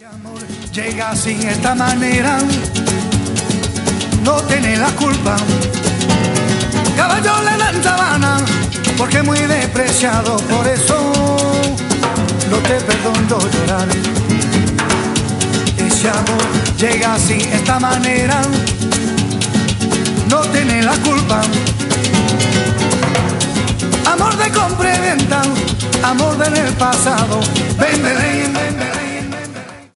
Amor llega sin esta manera, no tiene la culpa. Caballo le dan sabana, porque es muy despreciado, por eso no te perdono llorar. Ese amor llega sin esta manera, no tiene la culpa. Amor de compra y venta, amor del pasado, ven, ven, ven, ven.